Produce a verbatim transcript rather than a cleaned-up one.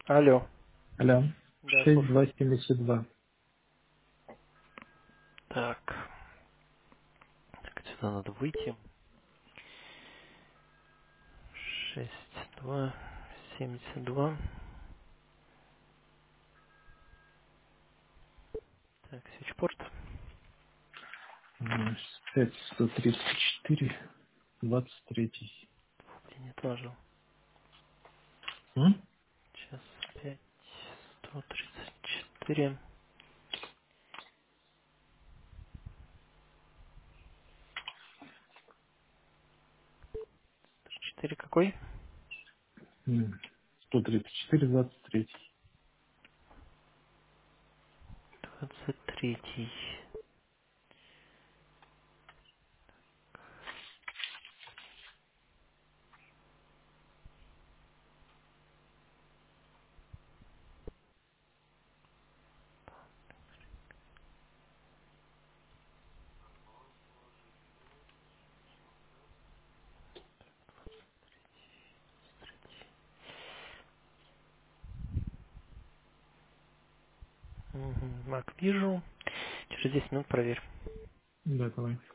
Алло. Алло. Да, шесть слушаю. два семьдесят два. Так. Так, отсюда надо выйти. Шесть два семьдесят два. Так, свечпорт. пять сто тридцать четыре двадцать три. Я не отложил. М? Сейчас пять сто тридцать четыре. Четыре какой? М. сто тридцать четыре двадцать три. Двадцать третий. Угу. Мак, вижу. Через десять минут проверь. Да, давай.